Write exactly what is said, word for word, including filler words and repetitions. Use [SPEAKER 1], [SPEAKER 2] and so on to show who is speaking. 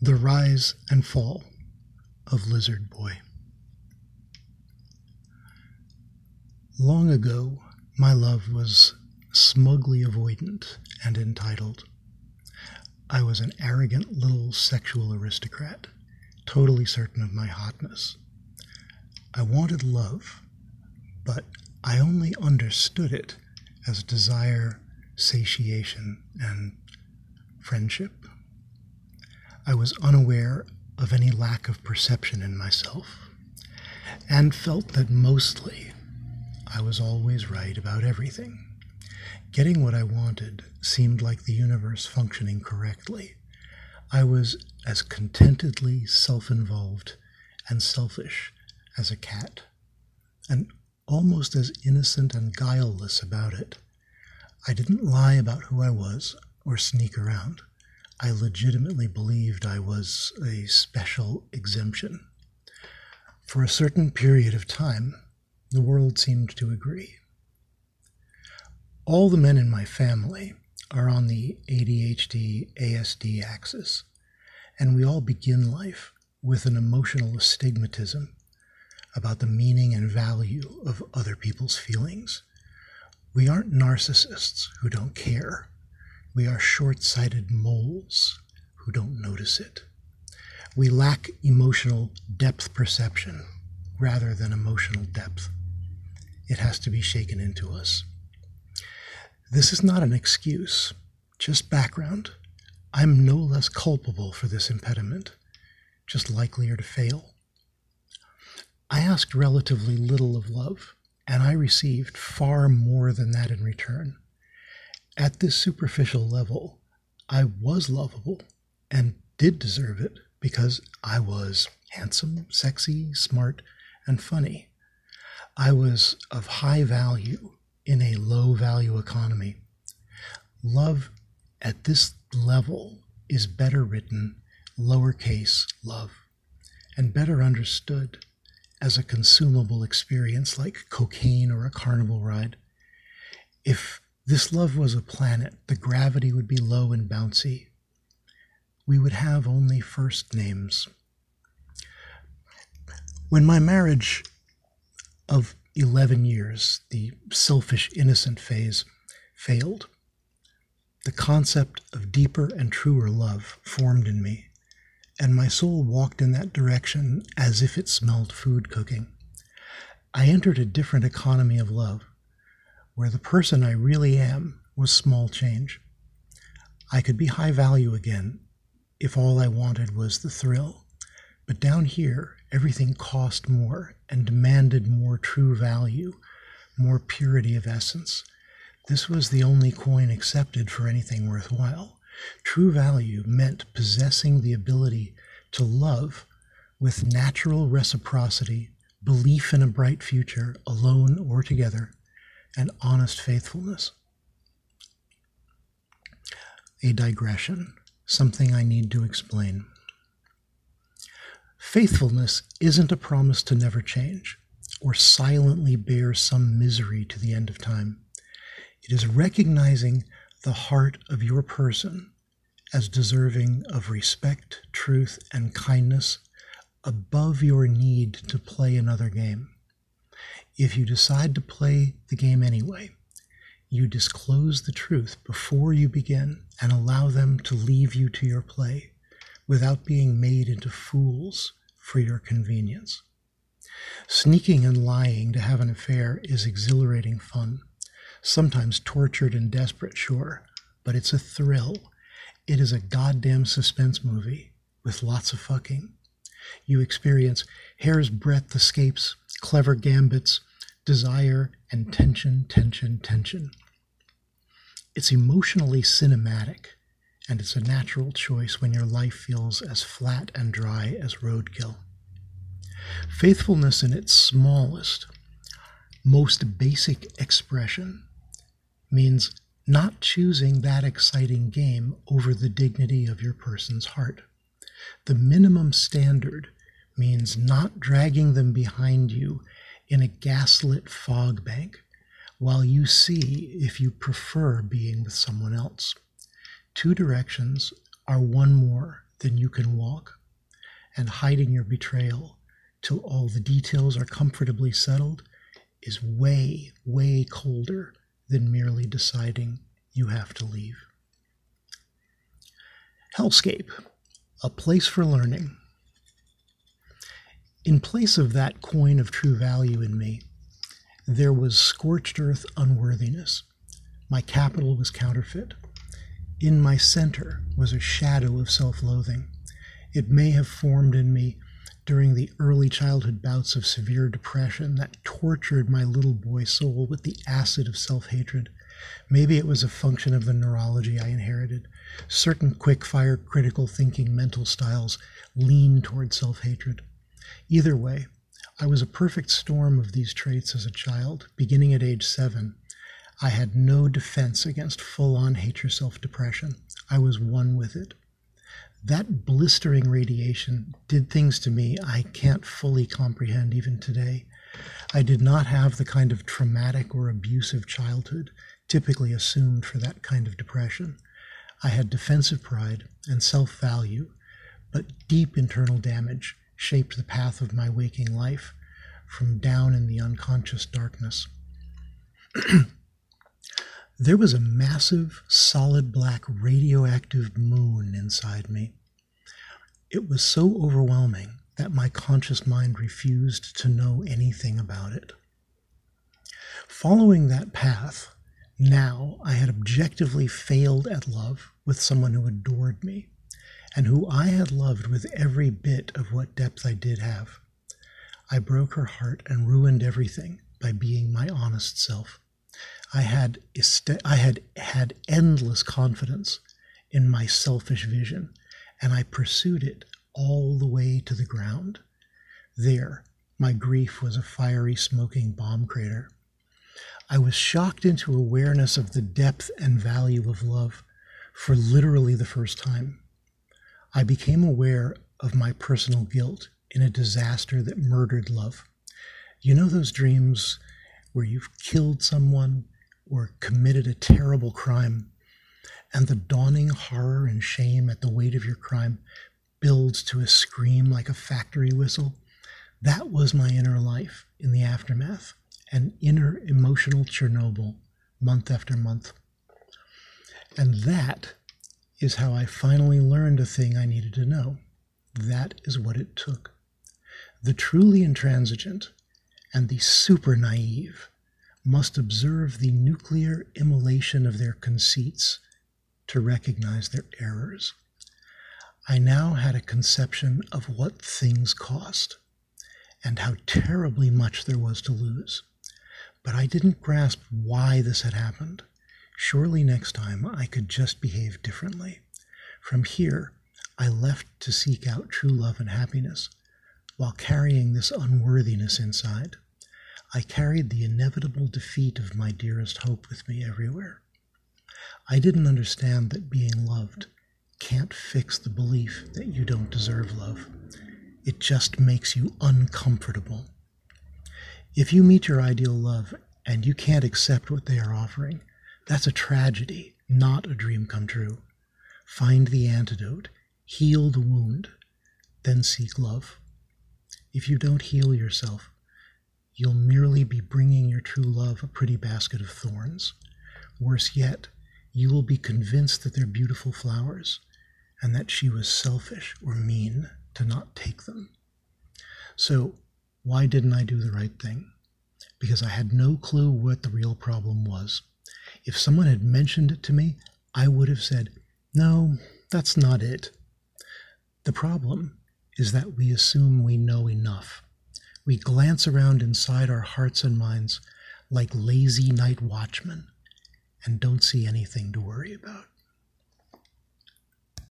[SPEAKER 1] The Rise and Fall of Lizard Boy. Long ago, my love was smugly avoidant and entitled. I was an arrogant little sexual aristocrat, totally certain of my hotness. I wanted love, but I only understood it as desire, satiation, and friendship. I was unaware of any lack of perception in myself, and felt that mostly I was always right about everything. Getting what I wanted seemed like the universe functioning correctly. I was as contentedly self-involved and selfish as a cat, and almost as innocent and guileless about it. I didn't lie about who I was or sneak around. I legitimately believed I was a special exemption. For a certain period of time, the world seemed to agree. All the men in my family are on the A D H D A S D axis, and we all begin life with an emotional astigmatism about the meaning and value of other people's feelings. We aren't narcissists who don't care. We are short-sighted moles who don't notice it. We lack emotional depth perception rather than emotional depth. It has to be shaken into us. This is not an excuse, just background. I'm no less culpable for this impediment, just likelier to fail. I asked relatively little of love, and I received far more than that in return. At this superficial level, I was lovable and did deserve it because I was handsome, sexy, smart, and funny. I was of high value in a low-value economy. Love at this level is better written, lowercase love, and better understood as a consumable experience like cocaine or a carnival ride. If this love was a planet, the gravity would be low and bouncy. We would have only first names. When my marriage of eleven years, the selfish, innocent phase, failed, the concept of deeper and truer love formed in me, and my soul walked in that direction as if it smelled food cooking. I entered a different economy of love, where the person I really am was small change. I could be high value again if all I wanted was the thrill. But down here, everything cost more and demanded more true value, more purity of essence. This was the only coin accepted for anything worthwhile. True value meant possessing the ability to love with natural reciprocity, belief in a bright future, alone or together, and honest faithfulness. A digression, something I need to explain. Faithfulness isn't a promise to never change or silently bear some misery to the end of time. It is recognizing the heart of your person as deserving of respect, truth, and kindness above your need to play another game. If you decide to play the game anyway, you disclose the truth before you begin and allow them to leave you to your play without being made into fools for your convenience. Sneaking and lying to have an affair is exhilarating fun, sometimes tortured and desperate, sure, but it's a thrill. It is a goddamn suspense movie with lots of fucking. You experience hair's breadth escapes, clever gambits, desire, and tension, tension, tension. It's emotionally cinematic, and it's a natural choice when your life feels as flat and dry as roadkill. Faithfulness in its smallest, most basic expression means not choosing that exciting game over the dignity of your person's heart. The minimum standard means not dragging them behind you in a gaslit fog bank while you see if you prefer being with someone else. Two directions are one more than you can walk, and hiding your betrayal till all the details are comfortably settled is way, way colder than merely deciding you have to leave. Hellscape, a place for learning. In place of that coin of true value in me, there was scorched earth unworthiness. My capital was counterfeit. In my center was a shadow of self-loathing. It may have formed in me during the early childhood bouts of severe depression that tortured my little boy soul with the acid of self-hatred. Maybe it was a function of the neurology I inherited. Certain quick-fire, critical thinking mental styles lean toward self-hatred. Either way, I was a perfect storm of these traits as a child. Beginning at age seven, I had no defense against full-on hate-yourself depression. I was one with it. That blistering radiation did things to me I can't fully comprehend even today. I did not have the kind of traumatic or abusive childhood typically assumed for that kind of depression. I had defensive pride and self-value, but deep internal damage shaped the path of my waking life from down in the unconscious darkness. There was a massive, solid black radioactive moon inside me. It was so overwhelming that my conscious mind refused to know anything about it. Following that path, now I had objectively failed at love with someone who adored me, and who I had loved with every bit of what depth I did have. I broke her heart and ruined everything by being my honest self. I had est- I had had endless confidence in my selfish vision, and I pursued it all the way to the ground. There, my grief was a fiery, smoking bomb crater. I was shocked into awareness of the depth and value of love for literally the first time. I became aware of my personal guilt in a disaster that murdered love. You know those dreams where you've killed someone or committed a terrible crime, and the dawning horror and shame at the weight of your crime builds to a scream like a factory whistle? That was my inner life in the aftermath, an inner emotional Chernobyl, month after month. And that is how I finally learned a thing I needed to know. That is what it took. The truly intransigent and the super naive must observe the nuclear immolation of their conceits to recognize their errors. I now had a conception of what things cost and how terribly much there was to lose. But I didn't grasp why this had happened. Surely next time I could just behave differently. From here, I left to seek out true love and happiness while carrying this unworthiness inside. I carried the inevitable defeat of my dearest hope with me everywhere. I didn't understand that being loved can't fix the belief that you don't deserve love. It just makes you uncomfortable. If you meet your ideal love and you can't accept what they are offering, that's a tragedy, not a dream come true. Find the antidote, heal the wound, then seek love. If you don't heal yourself, you'll merely be bringing your true love a pretty basket of thorns. Worse yet, you will be convinced that they're beautiful flowers and that she was selfish or mean to not take them. So, why didn't I do the right thing? Because I had no clue what the real problem was. If someone had mentioned it to me, I would have said, no, that's not it. The problem is that we assume we know enough. We glance around inside our hearts and minds like lazy night watchmen and don't see anything to worry about.